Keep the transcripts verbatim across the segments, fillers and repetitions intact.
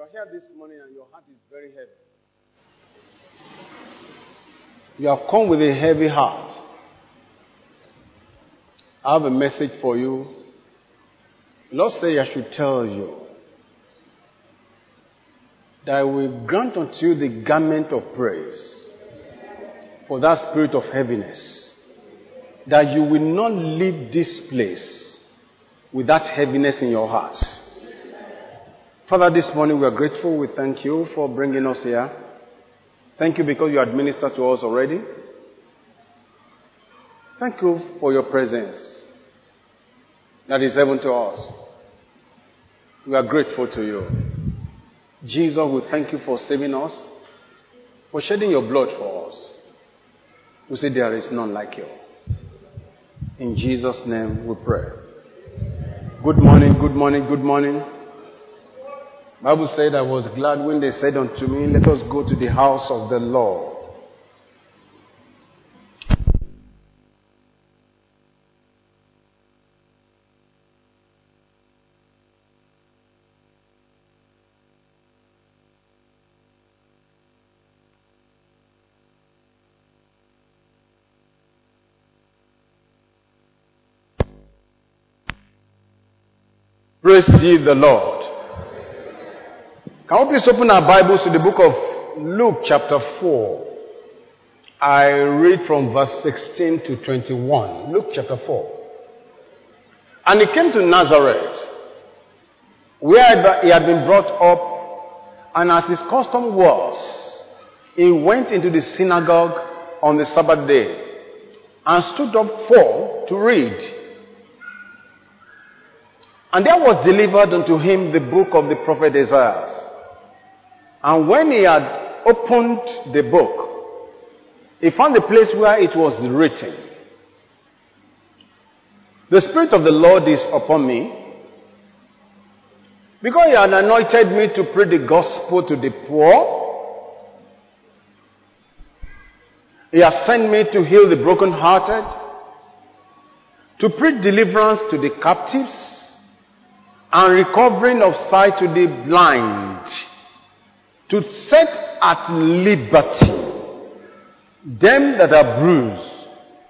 are here this morning and your heart is very heavy. You have come with a heavy heart. I have a message for you. The Lord said I should tell you that I will grant unto you the garment of praise for that spirit of heaviness, that you will not leave this place with that heaviness in your heart. Father, this morning we are grateful. We thank you for bringing us here. Thank you because you administered to us already. Thank you for your presence that is heaven to us. We are grateful to you. Jesus, we thank you for saving us, for shedding your blood for us. We say there is none like you. In Jesus' name we pray. Good morning, good morning, good morning. The Bible said, I was glad when they said unto me, let us go to the house of the Lord. Praise ye the Lord. Can we please open our Bibles to the book of Luke chapter four. I read from verse sixteen to twenty-one. Luke chapter four. And he came to Nazareth, where he had been brought up, and as his custom was, he went into the synagogue on the Sabbath day, and stood up for to read. And there was delivered unto him the book of the prophet Isaiah. And when he had opened the book, he found the place where it was written, the Spirit of the Lord is upon me, because he had anointed me to preach the gospel to the poor. He has sent me to heal the brokenhearted, to preach deliverance to the captives, and recovering of sight to the blind, to set at liberty them that are bruised,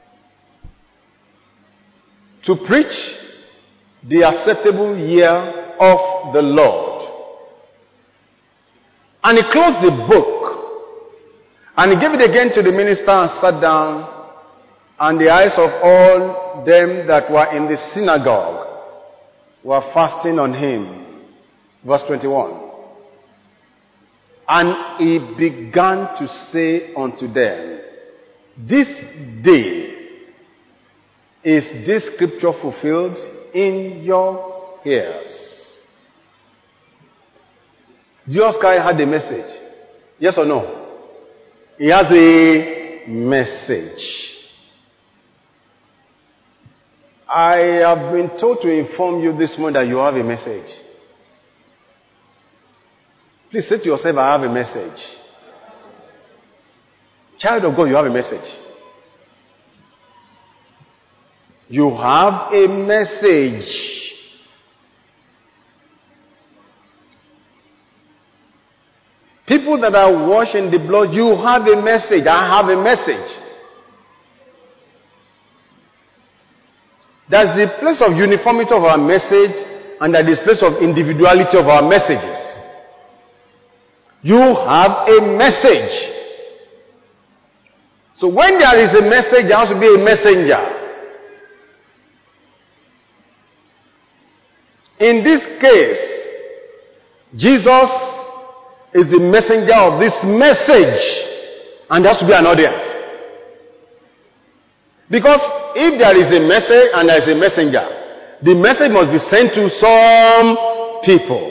to preach the acceptable year of the Lord. And he closed the book, and he gave it again to the minister and sat down, and the eyes of all them that were in the synagogue were fasting on him. Verse twenty-one. And he began to say unto them, this day is this scripture fulfilled in your ears. Jesus Christ had a message. Yes or no? He has a message. I have been told to inform you this morning that you have a message. Please say to yourself, I have a message. Child of God, you have a message. You have a message. People that are washed in the blood, you have a message. I have a message. There's the place of uniformity of our message, and there is place of individuality of our messages. You have a message. So when there is a message, there has to be a messenger. In this case, Jesus is the messenger of this message, and there has to be an audience. Because if there is a message and there is a messenger, the message must be sent to some people.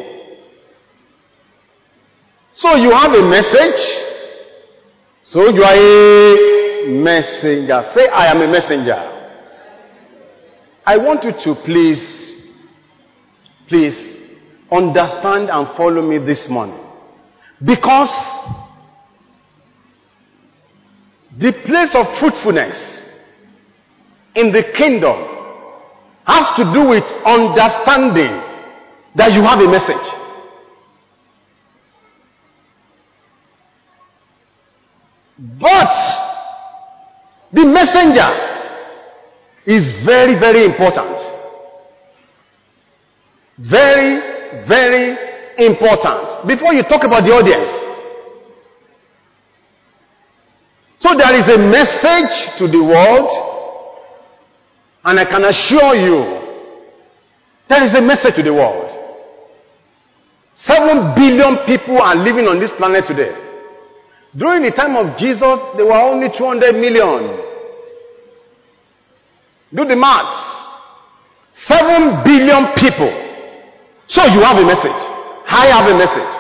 So you have a message, so you are a messenger. Say, I am a messenger. I want you to please, please understand and follow me this morning. Because the place of fruitfulness in the kingdom has to do with understanding that you have a message. But the messenger is very, very important. Very, very important. Before you talk about the audience. So there is a message to the world, and I can assure you, there is a message to the world. Seven billion people are living on this planet today. During the time of Jesus, there were only two hundred million. Do the maths. Seven billion people. So you have a message. I have a message.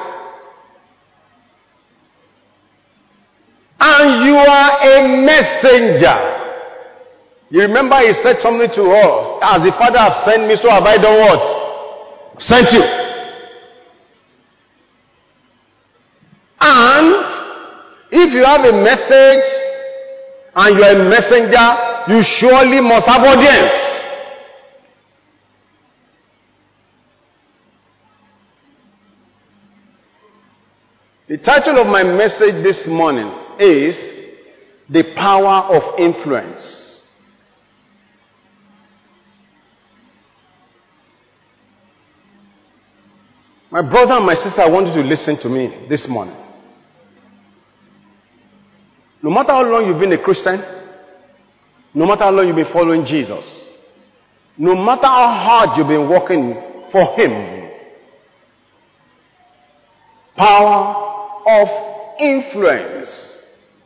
And you are a messenger. You remember he said something to us. As the Father has sent me, so have I done what? Sent you. And if you have a message and you are a messenger, you surely must have audience. The title of my message this morning is The Power of Influence. My brother and my sister, I want you to listen to me this morning. No matter how long you've been a Christian, no matter how long you've been following Jesus, no matter how hard you've been working for Him, power of influence.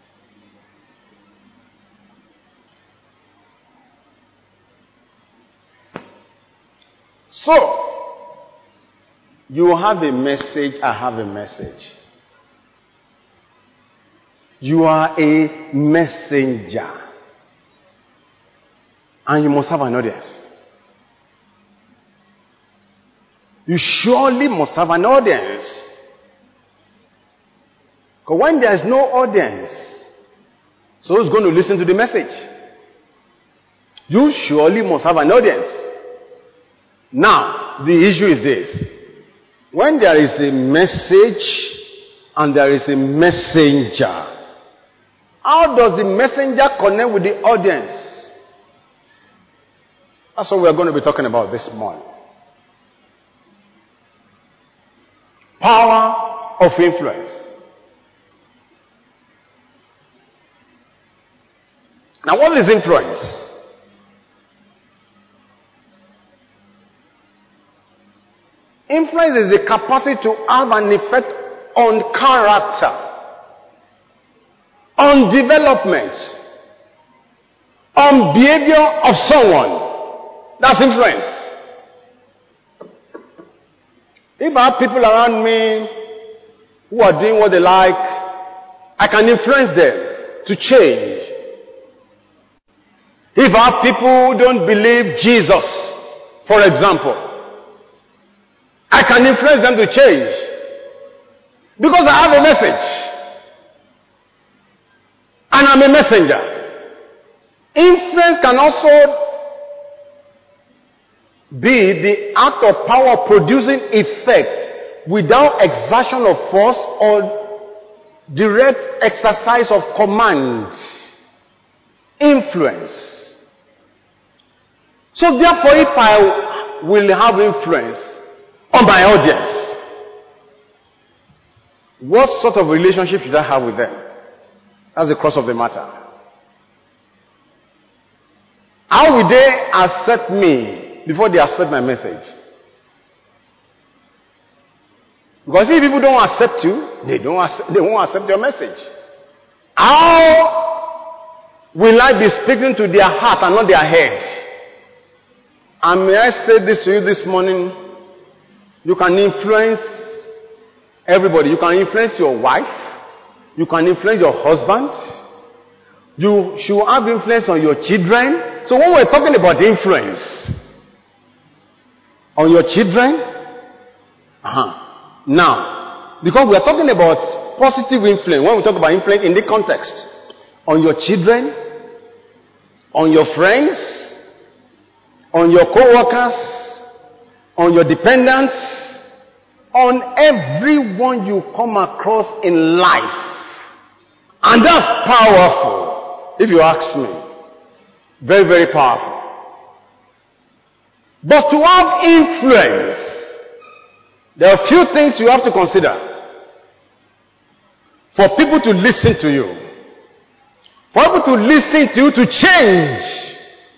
So, you have a message, I have a message. You are a messenger. And you must have an audience. You surely must have an audience. Because when there is no audience, so who's going to listen to the message? You surely must have an audience. Now, the issue is this. When there is a message and there is a messenger, how does the messenger connect with the audience? That's what we are going to be talking about this morning. Power of influence. Now, what is influence? Influence is the capacity to have an effect on character, on development, on behavior of someone. That's influence. If I have people around me who are doing what they like, I can influence them to change. If I have people who don't believe Jesus, for example, I can influence them to change. Because I have a message. And I'm a messenger. Influence can also be the act of power producing effect without exertion of force or direct exercise of command. Influence. So therefore, if I will have influence on my audience, what sort of relationship should I have with them? That's the crux of the matter. How will they accept me before they accept my message? Because if people don't accept you, they don't accept, they won't accept your message. How will I be speaking to their heart and not their head? And may I say this to you this morning? You can influence everybody. You can influence your wife. You can influence your husband. You should have influence on your children. So when we're talking about influence on your children, uh-huh. Now, because we are talking about positive influence, when we talk about influence in the context, on your children, on your friends, on your co-workers, on your dependents, on everyone you come across in life. And that's powerful, if you ask me. Very, very powerful. But to have influence, there are a few things you have to consider. For people to listen to you. For people to listen to you to change.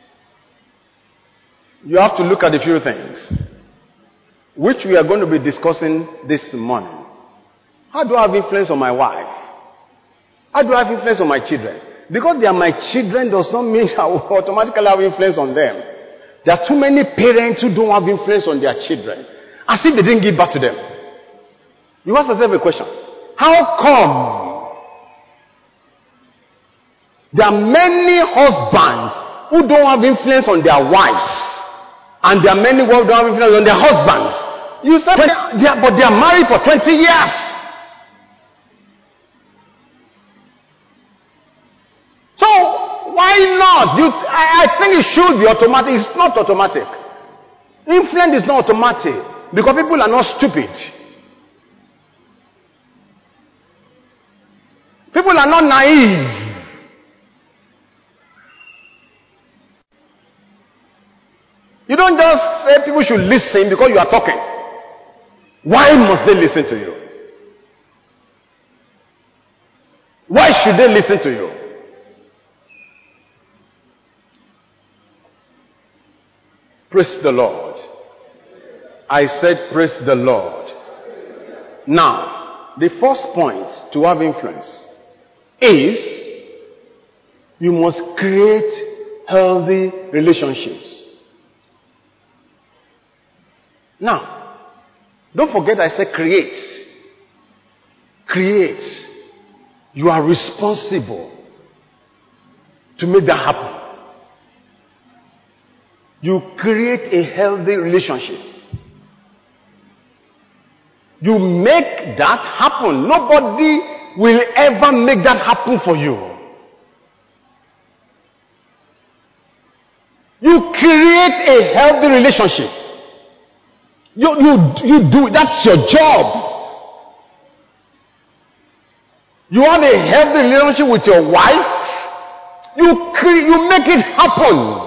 You have to look at a few things, which we are going to be discussing this morning. How do I have influence on my wife? How do I have influence on my children? Because they are my children does not mean I will automatically have influence on them. There are too many parents who don't have influence on their children, as if they didn't give birth to them. You ask yourself a question. How come there are many husbands who don't have influence on their wives, and there are many who don't have influence on their husbands? You say, they are, but they are married for twenty years. So, why not? You, I, I think it should be automatic. It's not automatic. Influence is not automatic because people are not stupid. People are not naive. You don't just say people should listen because you are talking. Why must they listen to you? Why should they listen to you? Praise the Lord. I said praise the Lord. Now, the first point to have influence is you must create healthy relationships. Now, don't forget I said create. Create. You are responsible to make that happen. You create a healthy relationships. You make that happen. Nobody will ever make that happen for you. You create a healthy relationships. You, you, you do, that's your job. You have a healthy relationship with your wife. You cre- you make it happen.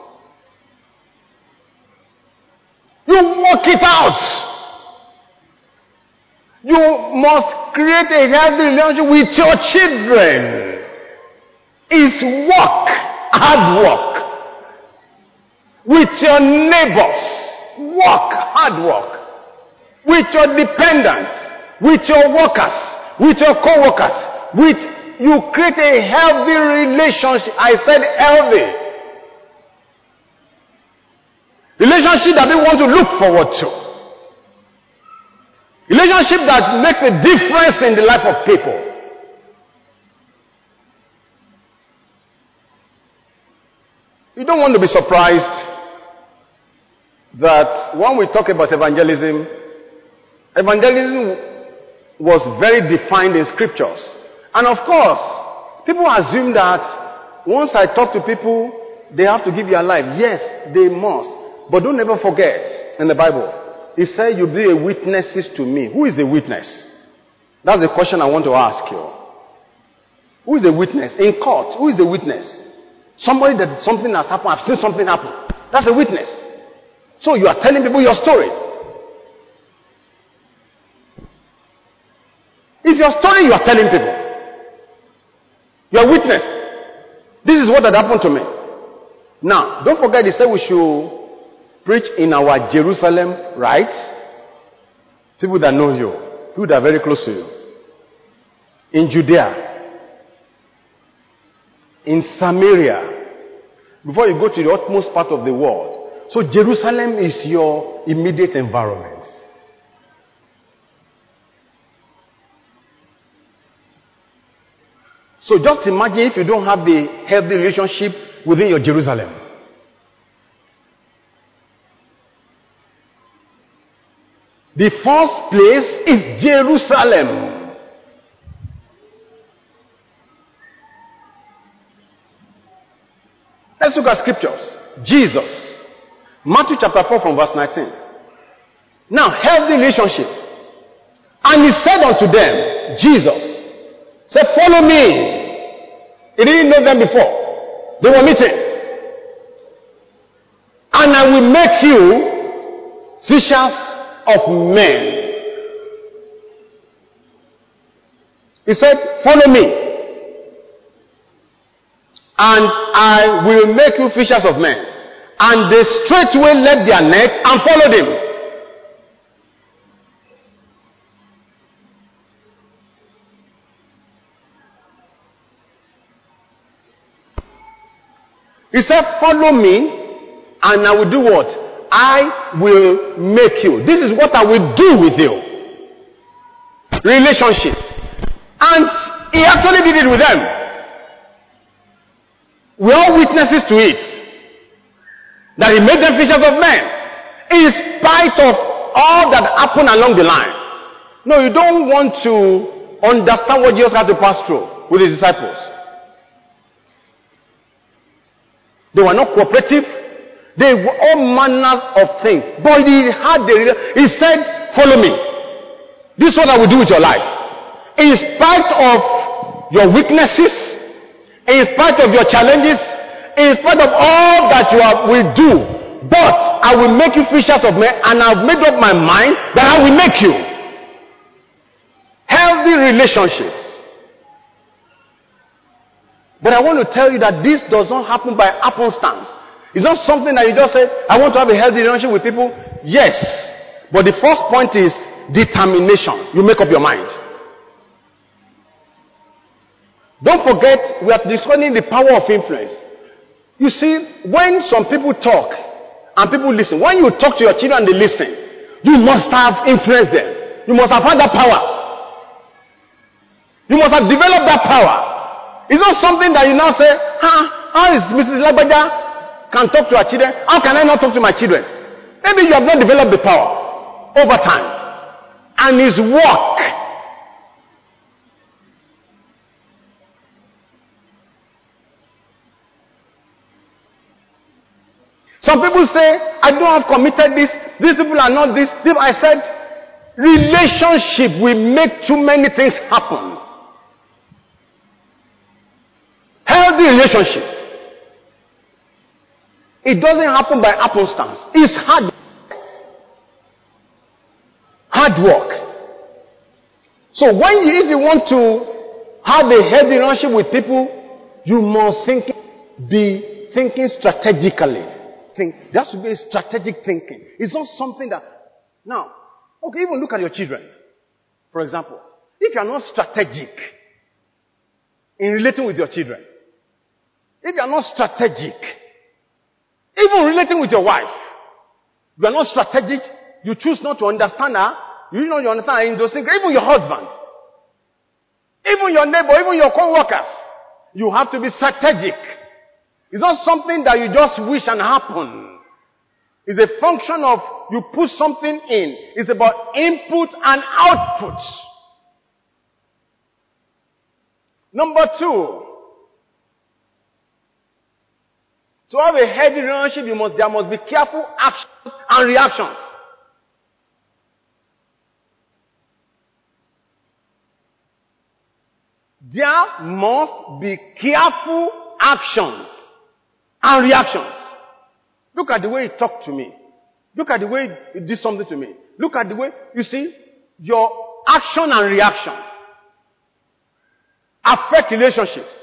You work it out. You must create a healthy relationship with your children. It's work, hard work. With your neighbors, work, hard work. With your dependents, with your workers, with your co-workers, with you create a healthy relationship. I said healthy. Relationship that we want to look forward to. Relationship that makes a difference in the life of people. You don't want to be surprised that when we talk about evangelism, evangelism was very defined in scriptures. And of course, people assume that once I talk to people, they have to give their life. Yes, they must. But don't ever forget, in the Bible, it said you'll be a witnesses to me. Who is the witness? That's the question I want to ask you. Who is the witness? In court, who is the witness? Somebody that something has happened, I've seen something happen. That's a witness. So you are telling people your story. It's your story you are telling people. You are witness. This is what had happened to me. Now, don't forget he said we should preach in our Jerusalem, right? People that know you. People that are very close to you. In Judea. In Samaria. Before you go to the utmost part of the world. So Jerusalem is your immediate environment. So just imagine if you don't have the healthy relationship within your Jerusalem. The first place is Jerusalem. Let's look at scriptures. Jesus. Matthew chapter four from verse nineteen. Now, healthy relationship. And he said unto them, Jesus, Say, follow me. He didn't know them before. They were meeting. And I will make you fishers of men. He said, follow me. And I will make you fishers of men. And they straightway left their net and followed him. He said, follow me, and I will do what? I will make you. This is what I will do with you. Relationship. And he actually did it with them. We are witnesses to it. That he made them fishers of men. In spite of all that happened along the line. No, you don't want to understand what Jesus had to pass through with his disciples. They were not cooperative. They were all manners of things. But he had the, he said, follow me. This is what I will do with your life. In spite of your weaknesses, in spite of your challenges, in spite of all that you are, will do, but I will make you fishers of men, and I've made up my mind that I will make you. Healthy relationships. But I want to tell you that this does not happen by happenstance. It's not something that you just say, I want to have a healthy relationship with people. Yes. But the first point is determination. You make up your mind. Don't forget, we are discussing the power of influence. You see, when some people talk and people listen, when you talk to your children and they listen, you must have influenced them. You must have had that power. You must have developed that power. It's not something that you now say, huh, how is Missus Lagbaja can talk to her children? How can I not talk to my children? Maybe you have not developed the power over time. And his work. Some people say, I don't have committed this. These people are not this. I said, relationship will make too many things happen. Healthy relationship. It doesn't happen by happenstance. It's hard work. Hard work. So when you, if you want to have a healthy relationship with people, you must think, be thinking strategically. Think, that should be a strategic thinking. It's not something that, now, okay, even look at your children. For example, if you are not strategic in relating with your children, if you are not strategic, even relating with your wife, you are not strategic, you choose not to understand her, you know you understand her in those things, even your husband, even your neighbor, even your co-workers, you have to be strategic. It's not something that you just wish and happen. It's a function of you put something in. It's about input and output. Number two, to have a healthy relationship, you must, there must be careful actions and reactions. There must be careful actions and reactions. Look at the way he talked to me. Look at the way he did something to me. Look at the way, you see, your action and reaction affect relationships.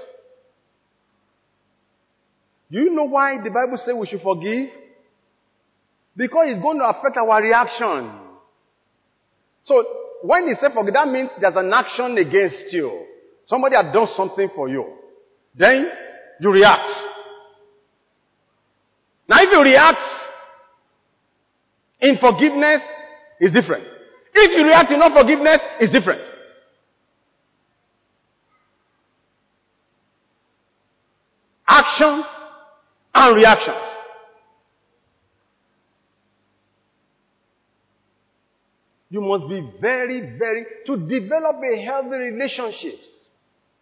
Do you know why the Bible says we should forgive? Because it's going to affect our reaction. So, when he said forgive, that means there's an action against you. Somebody has done something for you. Then, you react. Now, if you react in forgiveness, it's different. If you react in unforgiveness, it's different. Actions and reactions. You must be very, very, to develop a healthy relationships.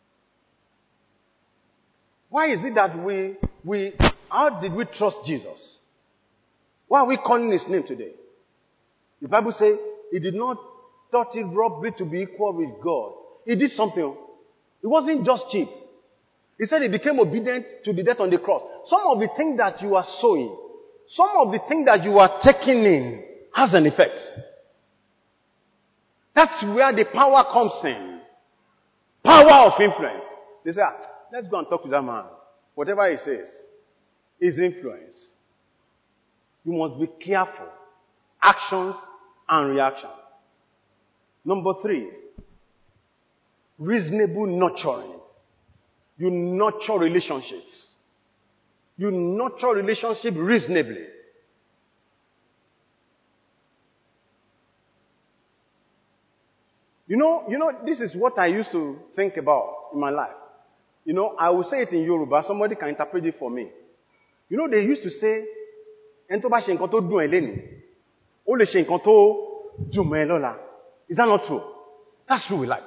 Why is it that we, we, how did we trust Jesus? Why are we calling his name today? The Bible says he did not thought it robbery to be equal with God. He did something. It wasn't just cheap. He said he became obedient to the death on the cross. Some of the things that you are sowing, some of the things that you are taking in has an effect. That's where the power comes in. Power of influence. They say, ah, let's go and talk to that man. Whatever he says is influence. You must be careful. Actions and reaction. Number three, reasonable nurturing. You nurture relationships. You nurture relationship reasonably. You know, you know, this is what I used to think about in my life. You know, I will say it in Yoruba. Somebody can interpret it for me. You know, they used to say, "Ento ba se nkan to dun e leni, o le se nkan to dun mo e lola." Is that not true? That's true with life.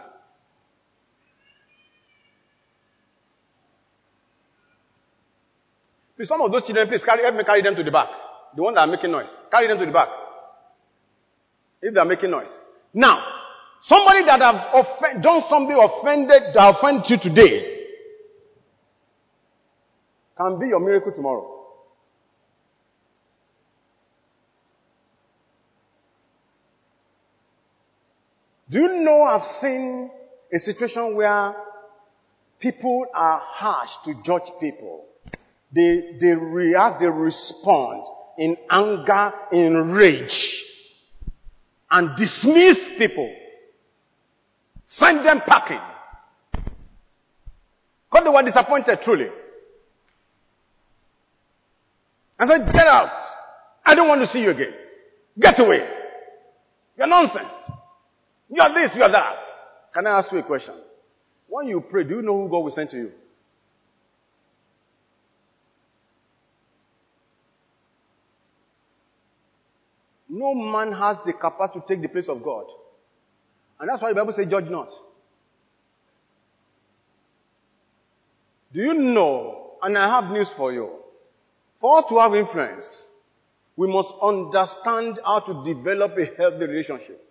Please, some of those children, please carry, help me carry them to the back. The ones that are making noise. Carry them to the back. If they are making noise. Now, somebody that have offend, done something offended, that offended you today, can be your miracle tomorrow. Do you know I've seen a situation where people are harsh to judge people. They, they react, they respond in anger, in rage, and dismiss people. Send them packing. Because they were disappointed, truly. And said, get out. I don't want to see you again. Get away. You're nonsense. You're this, you're that. Can I ask you a question? When you pray, do you know who God will send to you? No man has the capacity to take the place of God. And that's why the Bible says, judge not. Do you know, and I have news for you, for us to have influence, we must understand how to develop a healthy relationship.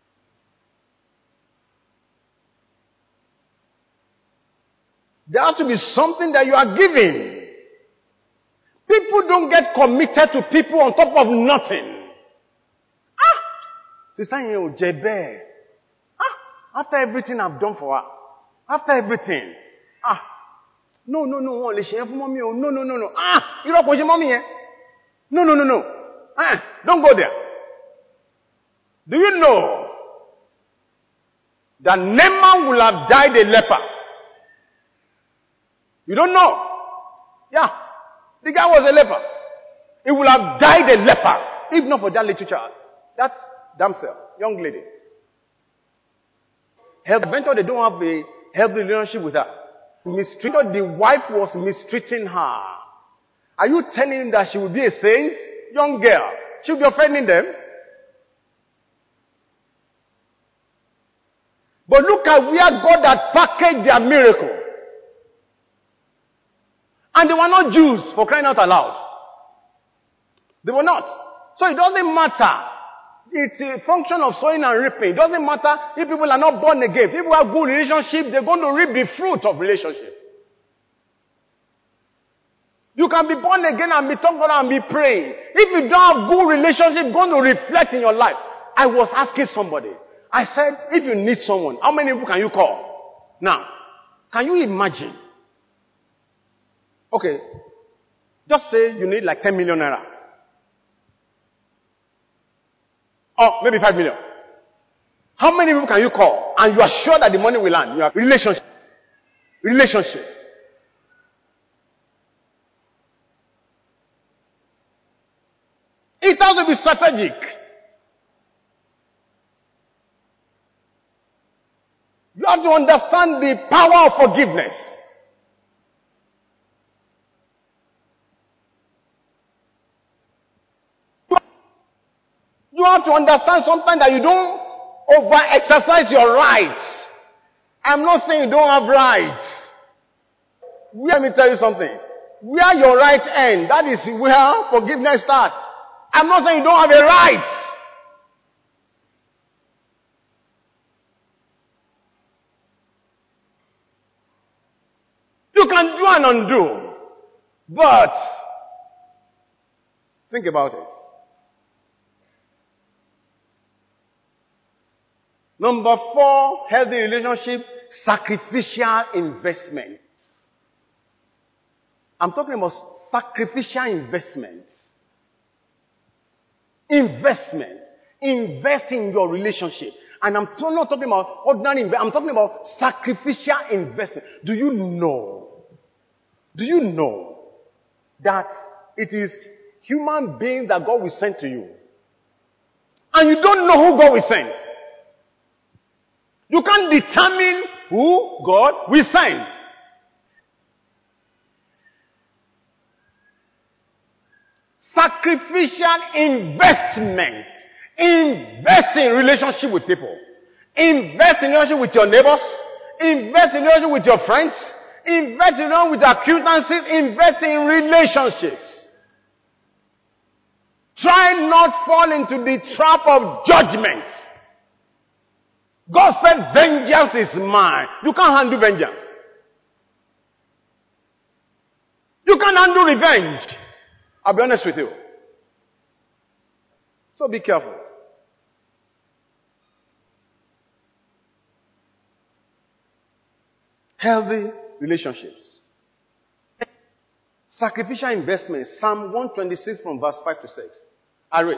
There has to be something that you are giving. People don't get committed to people on top of nothing. Ah! Sister, you Jebe. Ah! After everything I've done for her. After everything. Ah! No, no, no. No, no, no, no. Ah! You don't push your mommy, eh? No, no, no, no. Ah! Don't go there. Do you know that Naaman will have died a leper? You don't know? Yeah. The guy was a leper. He would have died a leper if not for that little child. That damsel, young lady. Eventually, they don't have a healthy relationship with her. Mistreated, the wife was mistreating her. Are you telling him that she will be a saint? Young girl. She will be offending them. But look at where God had packaged their miracle. And they were not Jews, for crying out aloud. They were not. So it doesn't matter. It's a function of sowing and reaping. It doesn't matter if people are not born again. If people have good relationship, they're going to reap the fruit of relationship. You can be born again and be talking and be praying. If you don't have good relationship, it's going to reflect in your life. I was asking somebody. I said, if you need someone, how many people can you call? Now, can you imagine? Okay, just say you need like ten million naira. Or maybe five million. How many people can you call? And you are sure that the money will land. You have relationship. Relationship. It has to be strategic. You have to understand the power of forgiveness. You have to understand sometimes that you don't over-exercise your rights. I'm not saying you don't have rights. Let me tell you something. Where your rights end, that is where forgiveness starts. I'm not saying you don't have a right. can do and undo. But, think about it. Number four, healthy relationship, sacrificial investments. I'm talking about sacrificial investments. Investment. Invest in your relationship. And I'm not talking about ordinary investment. I'm talking about sacrificial investment. Do you know? Do you know that it is human beings that God will send to you? And you don't know who God will send. You can't determine who God will send. Sacrificial investment. Invest in relationship with people. Invest in relationship with your neighbors. Invest in relationship with your friends. Invest in relationship with acquaintances. Invest in relationships. Try not fall into the trap of judgment. God said vengeance is mine. You can't handle vengeance. You can't handle revenge. I'll be honest with you. So be careful. Healthy relationships. Sacrificial investments. Psalm one twenty-six from verse five to six. I read.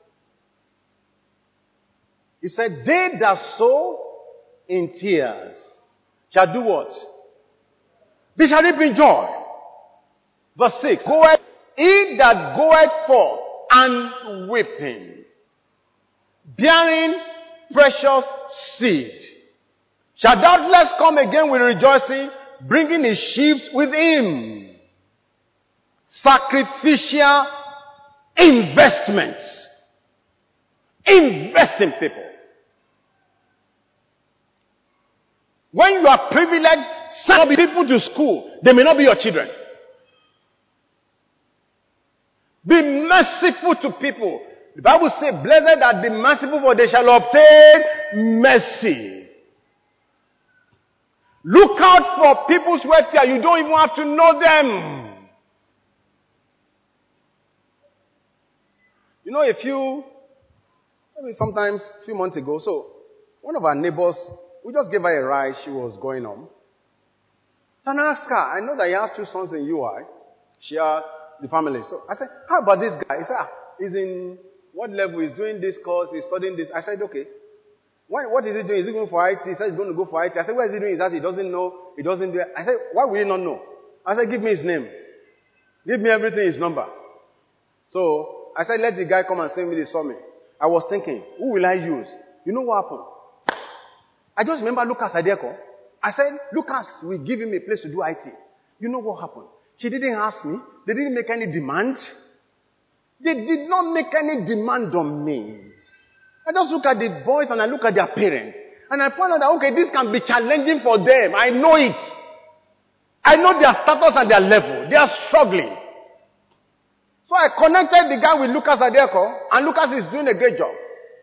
He said, they that sow in tears shall do what? They shall reap in joy. Verse six. Goeth, he that goeth forth and weeping, bearing precious seed, shall doubtless come again with rejoicing, bringing his sheaves with him. Sacrificial investments. Invest in people. When you are privileged, send people to school. They may not be your children. Be merciful to people. The Bible says, blessed are the merciful, for they shall obtain mercy. Look out for people's welfare. You don't even have to know them. You know, a few, maybe sometimes a few months ago, so one of our neighbors, we just gave her a ride. She was going home. So I asked her, I know that he has two sons in U I. She has the family. So I said, how about this guy? He said, ah, he's in what level? He's doing this course. He's studying this. I said, okay. What, what is he doing? Is he going for I T? He said he's going to go for I T. I said, what is he doing? Is that he doesn't know? He doesn't do it. I said, why will he not know? I said, give me his name. Give me everything, his number. So I said, let the guy come and send me the summit. I was thinking, who will I use? You know what happened? I just remember Lucas Adeko. I said, Lucas will give him a place to do I T. You know what happened? She didn't ask me. They didn't make any demand. They did not make any demand on me. I just look at the boys and I look at their parents. And I found out that, okay, this can be challenging for them. I know it. I know their status and their level. They are struggling. So I connected the guy with Lucas Adeko. And Lucas is doing a great job.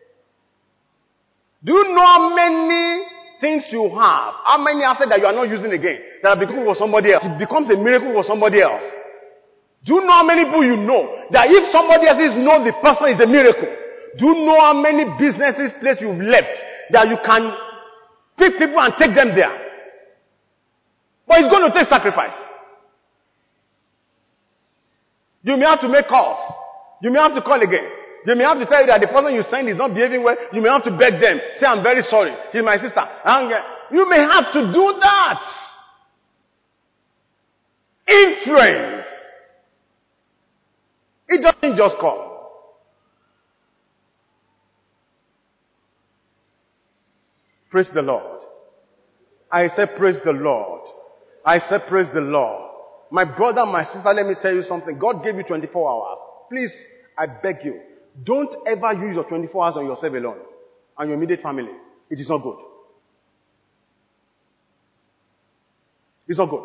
Do you know how many things you have? How many assets that you are not using again? That are becoming for somebody else. It becomes a miracle for somebody else. Do you know how many people you know? That if somebody else knows the person is a miracle. Do you know how many businesses, places you've left that you can pick people and take them there? But it's going to take sacrifice. You may have to make calls. You may have to call again. They may have to tell you that the person you send is not behaving well. You may have to beg them. Say, I'm very sorry. She's my sister. You may have to do that. Influence. It doesn't just come. Praise the Lord. I said, praise the Lord. I said, praise the Lord. My brother, my sister, let me tell you something. God gave you twenty-four hours. Please, I beg you. Don't ever use your twenty-four hours on yourself alone and your immediate family. It is not good. It's not good.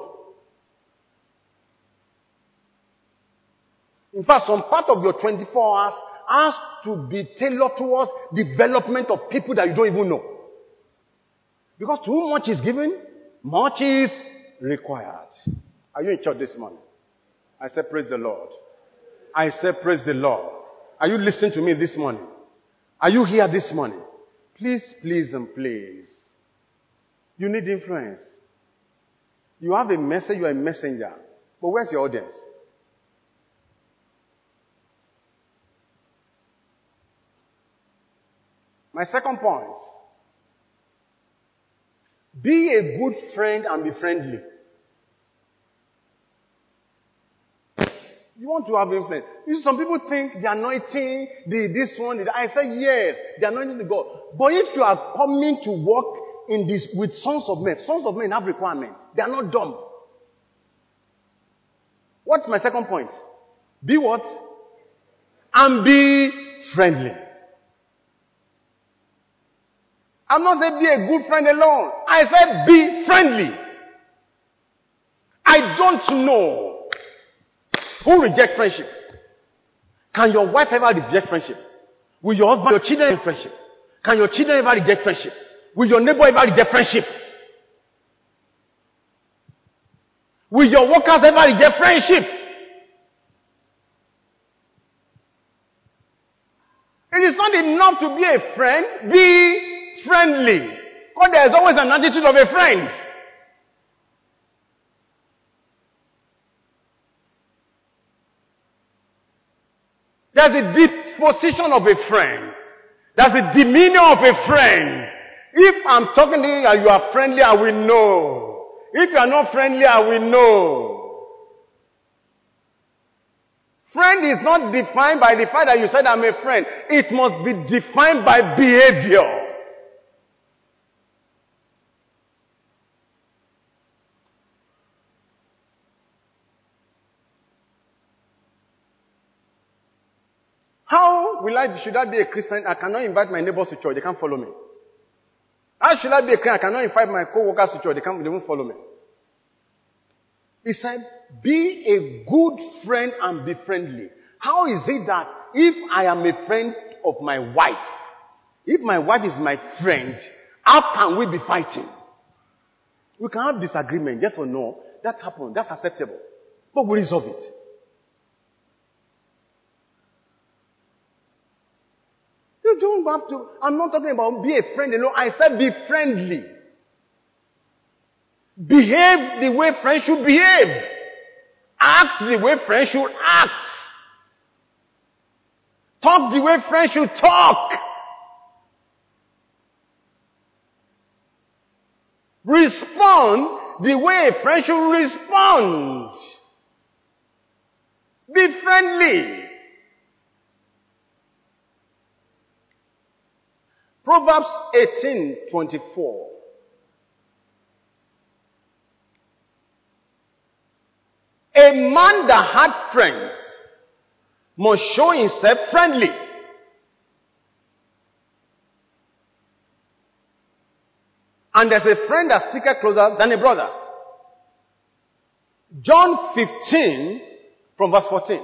In fact, some part of your twenty-four hours has to be tailored towards development of people that you don't even know. Because too much is given, much is required. Are you in church this morning? I said, praise the Lord. I said, praise the Lord. Are you listening to me this morning? Are you here this morning? Please, please, and please. You need influence. You have a message, you are a messenger. But where's your audience? My second point. Be a good friend and be friendly. You want to have influence. You see, some people think the anointing, the this one, the, I say yes, the anointing of God. But if you are coming to work in this with sons of men, sons of men have requirements. They are not dumb. What's my second point? Be what? And be friendly. I'm not saying be a good friend alone. I said be friendly. I don't know who reject friendship. Can your wife ever reject friendship? Will your husband, your children reject friendship? Can your children ever reject friendship? Will your neighbor ever reject friendship? Will your workers ever reject friendship? It is not enough to be a friend. Be friendly. Because there is always an attitude of a friend. There's a disposition of a friend. There's a demeanor of a friend. If I'm talking to you and you are friendly, I will know. If you are not friendly, I will know. Friend is not defined by the fact that you said I'm a friend. It must be defined by behavior. How will I, should I be a Christian? I cannot invite my neighbors to church. They can't follow me. How should I be a Christian? I cannot invite my co-workers to church. They can't, they won't follow me. He said, be a good friend and be friendly. How is it that if I am a friend of my wife, if my wife is my friend, how can we be fighting? We can have disagreement, yes or no. That happened. That's acceptable. But we resolve it. You don't have to. I'm not talking about be a friend alone. I said be friendly. Behave the way friends should behave. Act the way friends should act. Talk the way friends should talk. Respond the way a friend should respond. Be friendly. Proverbs eighteen twenty-four. A man that had friends must show himself friendly. And there's a friend that sticketh closer than a brother. John fifteen from verse fourteen.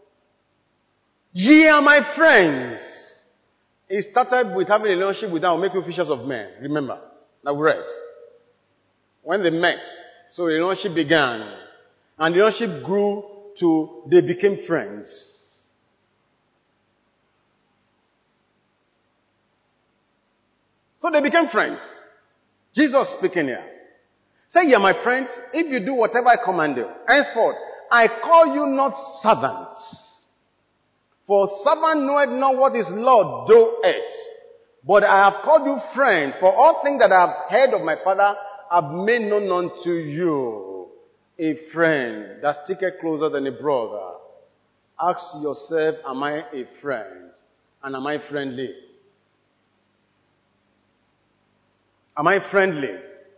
Ye are my friends. He started with having a relationship with them, will make you fishers of men. Remember, that we read. When they met, so the relationship began. And the relationship grew to, they became friends. So they became friends. Jesus speaking here. Say, ye are my friends, if you do whatever I command you. Henceforth, I call you not servants. For servant knoweth not what his Lord doeth. But I have called you friends, for all things that I have heard of my Father have made known unto you. A friend that sticketh closer than a brother. Ask yourself, am I a friend? And am I friendly? Am I friendly?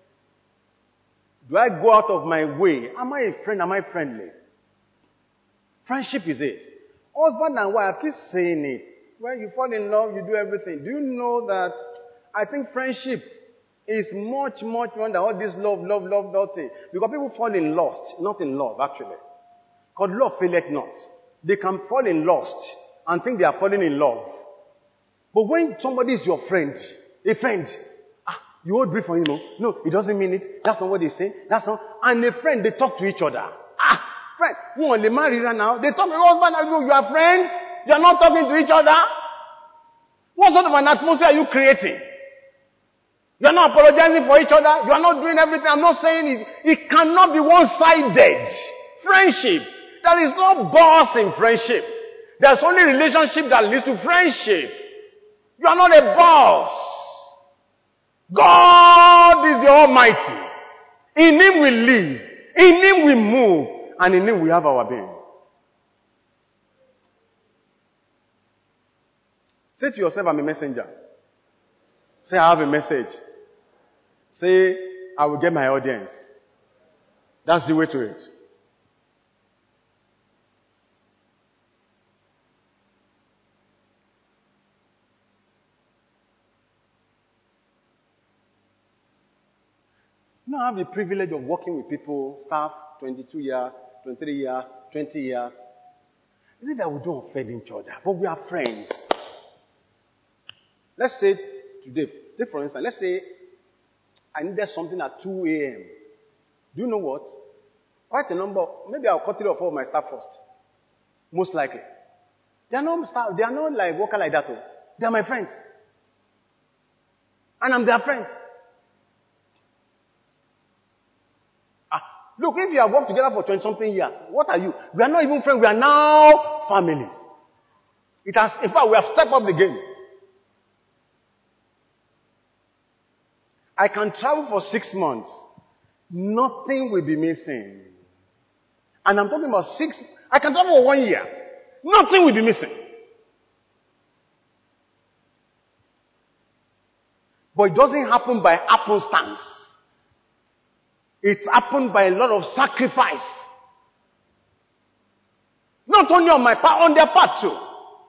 Do I go out of my way? Am I a friend? Am I friendly? Friendship is it. Husband and wife, keep saying it. When you fall in love, you do everything. Do you know that I think friendship is much, much more than all this love, love, love, love thing. Because people fall in lust, not in love, actually. Because love faileth not. They can fall in lust and think they are falling in love. But when somebody is your friend, a friend, ah, You hold brief for him. No, no, it doesn't mean it. That's not what they say. That's not. And a friend, they talk to each other. Ah, friend, who on the married now? They talk to your husband and you. You are friends. You are not talking to each other. What sort of an atmosphere are you creating? You are not apologizing for each other. You are not doing everything. I'm not saying it. It cannot be one-sided. Friendship. There is no boss in friendship. There's only relationship that leads to friendship. You are not a boss. God is the Almighty. In Him we live. In Him we move. And in Him we have our being. Say to yourself, I'm a messenger. Say, I have a message. Say, I will get my audience. That's the way to it. You know, I have the privilege of working with people, staff, twenty-two years, twenty-three years, twenty years. Is it that we don't offend each other, but we are friends? Let's say today, take for instance, let's say I needed something at two a.m. Do you know what? Quite a number, maybe I'll cut it off all my staff first. Most likely. They are not staff, they are not like worker like that. Oh. They are my friends. And I'm their friends. Ah, look, if you have worked together for twenty-something years, what are you? We are not even friends, we are now families. It has, in fact, we have stepped up the game. I can travel for six months. Nothing will be missing. And I'm talking about six, I can travel for one year. Nothing will be missing. But it doesn't happen by happenstance. It's happened by a lot of sacrifice. Not only on my part, on their part too.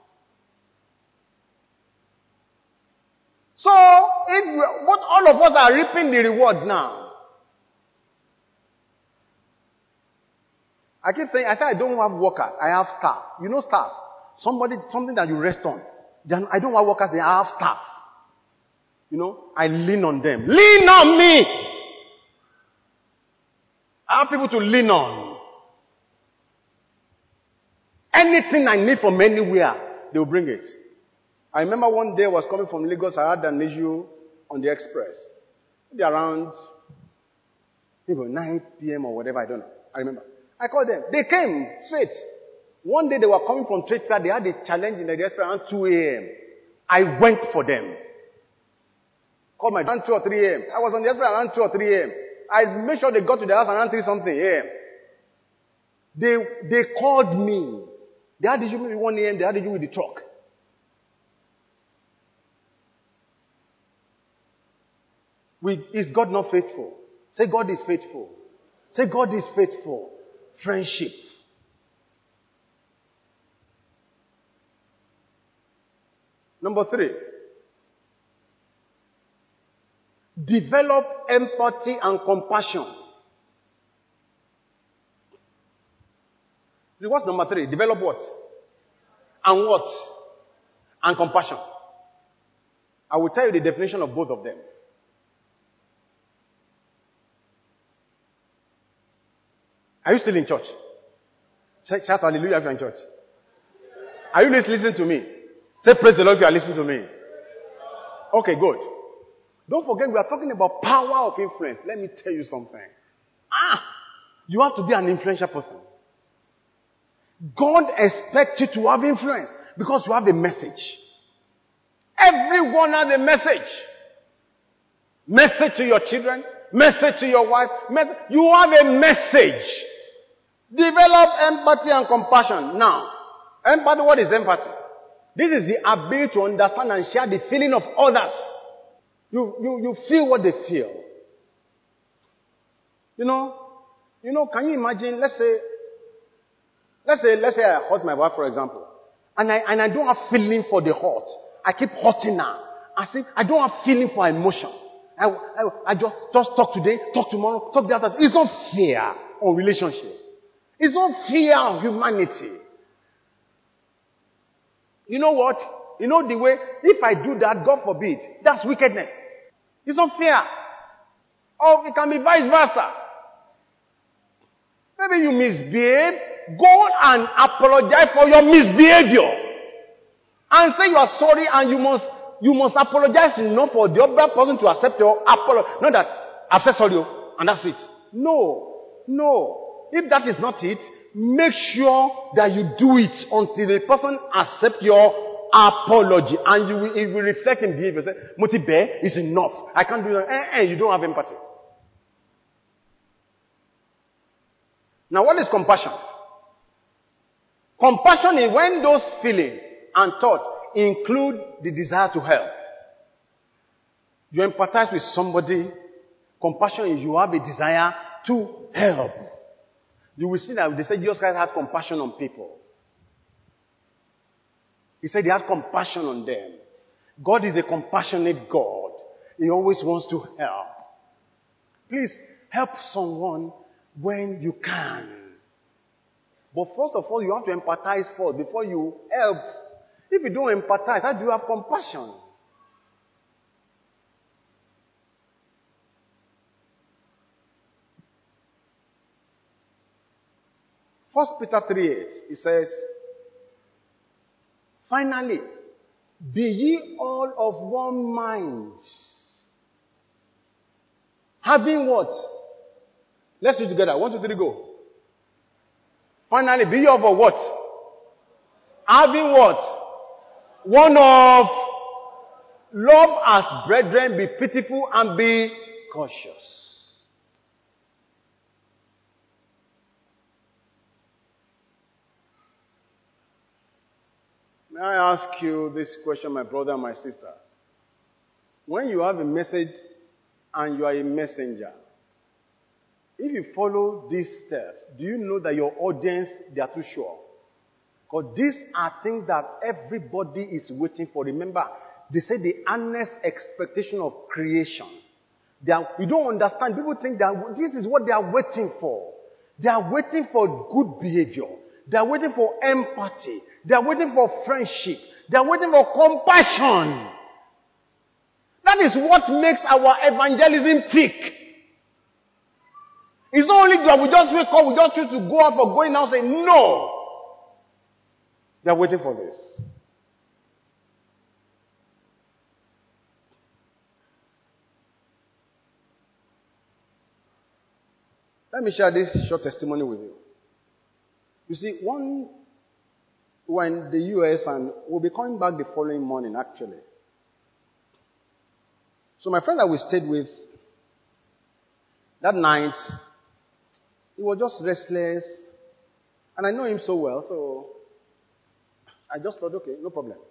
So, if we, what all of us are reaping the reward now. I keep saying, I say I don't have workers, I have staff. You know staff. Somebody, something that you rest on. I don't have workers, I have staff. You know, I lean on them. Lean on me! I have people to lean on. Anything I need from anywhere, they will bring it. I remember one day I was coming from Lagos, I had an issue on the express. Maybe around maybe nine p.m. or whatever, I don't know. I remember. I called them. They came straight. One day they were coming from trade fair, they had a challenge in the express around two a.m. I went for them. Called my around two or three a.m. I was on the express around two or three a.m. I made sure they got to the house around three something a.m. They, they called me. They had issue maybe one a.m. They had issue with the truck. We, is God not faithful? Say God is faithful. Say God is faithful. Friendship. Number three. Develop empathy and compassion. What's number three? Develop what? And what? And compassion. I will tell you the definition of both of them. Are you still in church? Shout hallelujah if you're in church. Are you listening to me? Say praise the Lord if you are listening to me. Okay, good. Don't forget we are talking about power of influence. Let me tell you something. Ah, you have to be an influential person. God expects you to have influence because you have a message. Everyone has a message. Message to your children, message to your wife. Message. You have a message. Develop empathy and compassion. Now, empathy, what is empathy? This is the ability to understand and share the feeling of others. You, you, you feel what they feel. You know, you know, can you imagine, let's say, let's say, let's say I hurt my wife, for example, and I, and I don't have feeling for the hurt. I keep hurting her. I say, I don't have feeling for emotion. I, I, I just, just talk today, talk tomorrow, talk the other. It's not fear on relationship. It's not fear of humanity. You know what? You know the way, if I do that, God forbid, that's wickedness. It's not fair. Or it can be vice versa. Maybe you misbehave. Go and apologize for your misbehavior. And say you are sorry and you must you must apologize enough for the other person to accept your apology. Not that I've said sorry and that's it. No. No. If that is not it, make sure that you do it until the person accepts your apology. And you will, it will reflect in behavior. Say, Motibe is enough. I can't do that. Eh, eh, you don't have empathy. Now what is compassion? Compassion is when those feelings and thoughts include the desire to help. You empathize with somebody. Compassion is you have a desire to help. You will see that they say Jesus Christ had compassion on people. He said he had compassion on them. God is a compassionate God. He always wants to help. Please help someone when you can. But first of all, you have to empathize first before you help. If you don't empathize, how do you have compassion? First Peter three eight, it says, finally, be ye all of one mind. Having what? Let's do it together. One, two, three, go. Finally, be ye of a what? Having what? One of love as brethren, be pitiful and be cautious. May I ask you this question, my brother and my sisters? When you have a message and you are a messenger, if you follow these steps, do you know that your audience, they are too sure? Because these are things that everybody is waiting for. Remember, they say the earnest expectation of creation. They are, you don't understand. People think that this is what they are waiting for. They are waiting for good behavior. They are waiting for empathy. They are waiting for friendship. They are waiting for compassion. That is what makes our evangelism tick. It's not only that we just wake up, we just choose to go out for going out and say, no. They are waiting for this. Let me share this short testimony with you. You see, one, when the U S and we'll be coming back the following morning, actually. So my friend that we stayed with that night, he was just restless. And I know him so well, so I just thought, okay, no problem.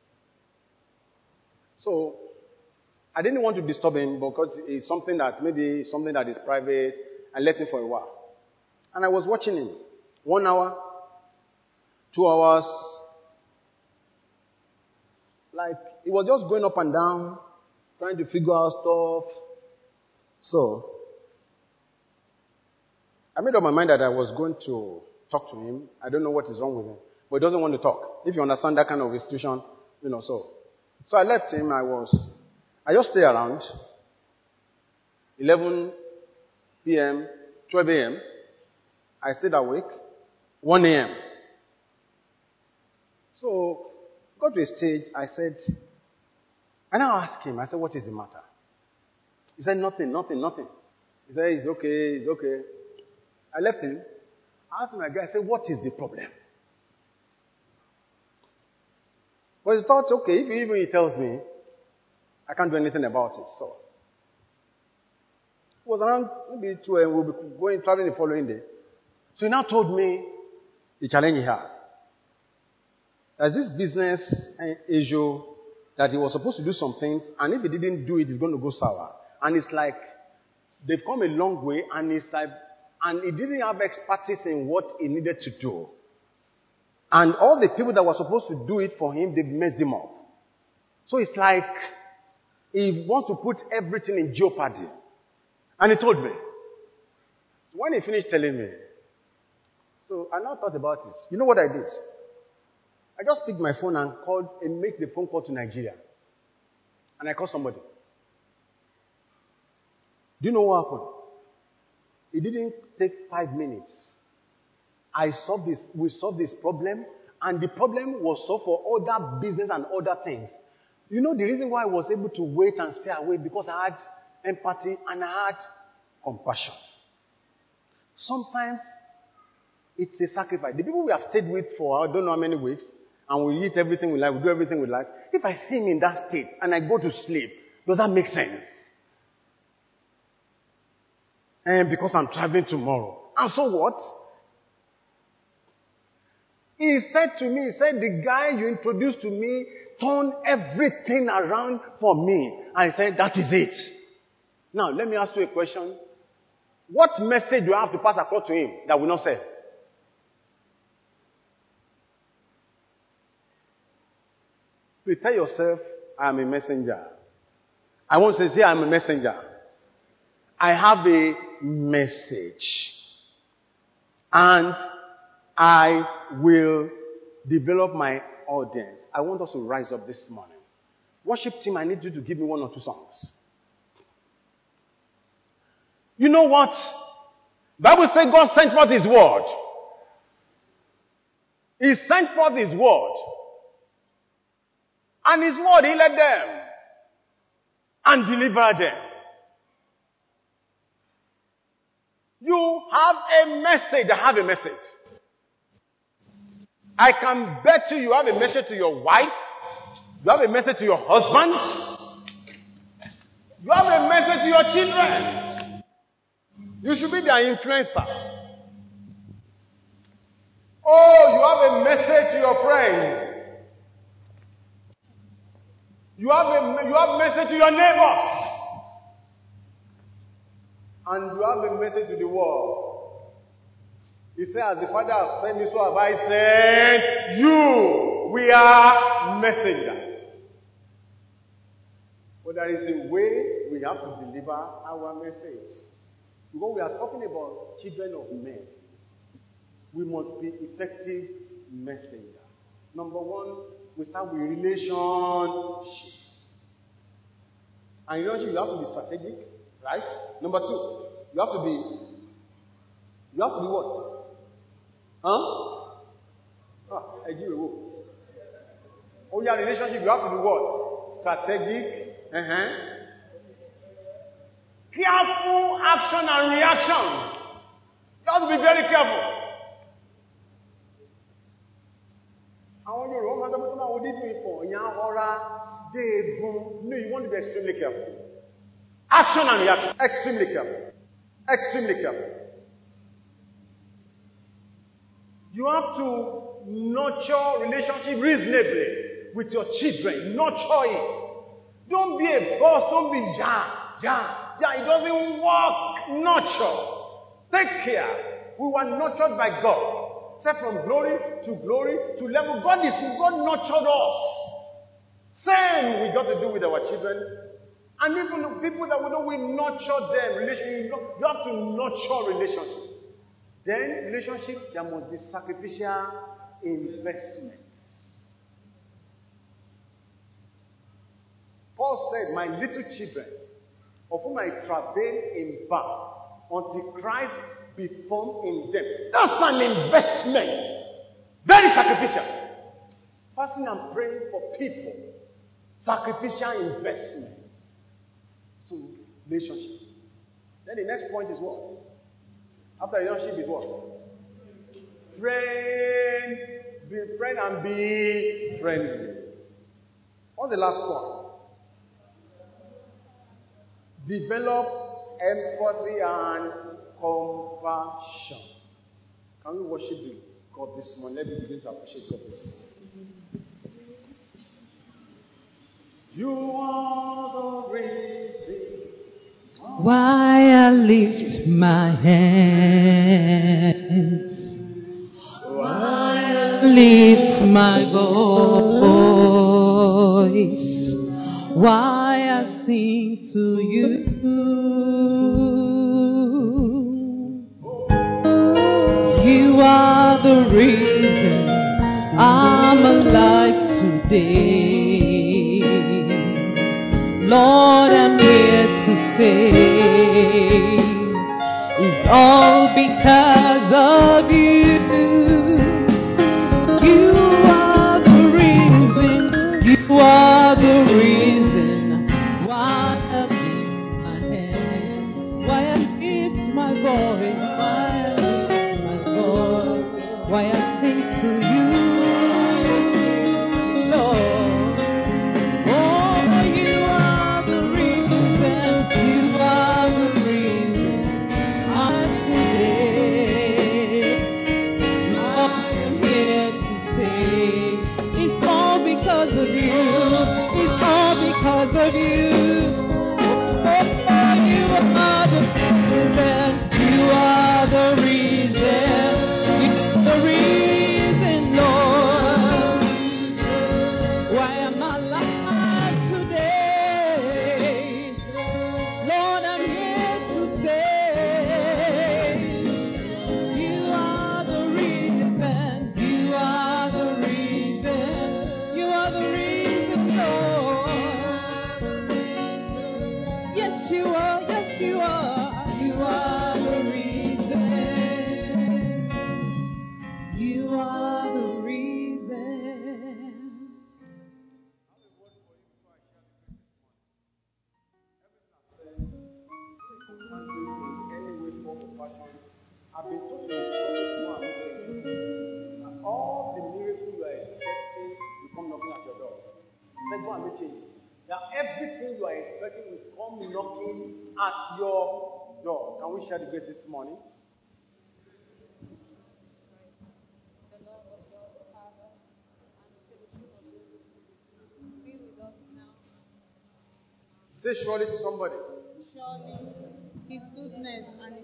So I didn't want to disturb him because it's something that maybe something that is private. I left him for a while. And I was watching him. One hour, two hours. Like, he was just going up and down, trying to figure out stuff. So, I made up my mind that I was going to talk to him. I don't know what is wrong with him. But he doesn't want to talk. If you understand that kind of institution, you know, so. So I left him. I was, I just stayed around. eleven p.m., twelve a.m. I stayed awake. one a.m. So, got to a stage, I said, and I asked him, I said, what is the matter? He said, nothing, nothing, nothing. He said, it's okay, it's okay. I left him. I asked my guy, I said, what is the problem? But he thought, okay, if even he tells me, I can't do anything about it. So, it was around maybe two a.m. We'll be going, traveling the following day. So he now told me the challenge he had. There's this business issue that he was supposed to do some things, and if he didn't do it, it's going to go sour. And it's like, they've come a long way, and it's like, and he didn't have expertise in what he needed to do. And all the people that were supposed to do it for him, they've messed him up. So it's like, he wants to put everything in jeopardy. And he told me. When he finished telling me, so I now thought about it. You know what I did? I just picked my phone and called and made the phone call to Nigeria. And I called somebody. Do you know what happened? It didn't take five minutes. I solved this, we solved this problem, and the problem was solved for other business and other things. You know the reason why I was able to wait and stay away? Because I had empathy and I had compassion. Sometimes it's a sacrifice. The people we have stayed with for I don't know how many weeks, and we eat everything we like, we do everything we like. If I see him in that state and I go to sleep, does that make sense? And because I'm traveling tomorrow. And so what? He said to me, he said, the guy you introduced to me turned everything around for me. And I said, that is it. Now, let me ask you a question. What message do you have to pass across to him that will not say? Please tell yourself, I am a messenger. I want to say, I am a messenger. I have a message. And I will develop my audience. I want us to rise up this morning. Worship team, I need you to give me one or two songs. You know what? Bible says God sent forth His word. He sent forth His word. And His word healed them. And delivered them. You have a message. I have a message. I can bet you you have a message to your wife. You have a message to your husband. You have a message to your children. You should be their influencer. Oh, you have a message to your friends. You have a you have a message to your neighbors. And you have a message to the world. He said, as the Father has sent me, so have I sent you. We are messengers. But there is a way we have to deliver our message. Because we are talking about children of men. We must be effective messengers. Number one, we start with relationships. And relationship, you have to be strategic, right? Number two, you have to be, you have to be what? Huh? Ah, I give you. Oh, yeah, relationship, you have to be what? Strategic. Uh-huh. Careful action and reactions. You have to be very careful. No, you want to be extremely careful. Action and reaction. Extremely careful. Extremely careful. You have to nurture relationship reasonably with your children. Nurture it. Don't be a boss. Don't be ja, ja, ja. It doesn't work. Nurture. Take care. We were nurtured by God. Set from glory to glory to level. God is God nurtured us. Same we got to do with our children. And even people that we know, we nurture them. Relationship, you have to nurture relationships. Then, relationship, there must be sacrificial investments. Paul said, my little children, of whom I travail in birth, until Christ be formed in them. That's an investment. Very sacrificial. Fasting and praying for people. Sacrificial investment. So, relationship. Then the next point is what? After relationship is what? Friend. Be friend and be friendly. What's the last point? Develop empathy and compassion. Can we worship God this morning? Let me begin to appreciate God this morning. You are the reason why I lift my hands, why I lift my voice, why I sing to you. You are the reason I'm alive today. Lord, I'm here to say It's all because of you. You are the reason. You are the reason why I lift my hand, why I lift my voice, why I lift my voice, why I sing to you, Lord. Oh, you are the reason. You are the reason I'm today. Lord, I'm here to say it's all because of you. It's all because of you. Oh, you are the reason. You are the reason. You're the reason, Lord, why I'm alive today. Lord, I'm here to say you are the reason. You are the reason. You are the reason, Lord. Yes, you are. Yes, you are. You are the reason. You are the reason. I've been told to instruct you and all the miracles you are expecting will come knocking at your door. Say, go and make change. That everything you are expecting will come knocking at your door. Can we share the grace this morning? The love of God the Father and the fellowship of the Holy Spirit be with us now. Say surely to somebody. Surely His goodness and His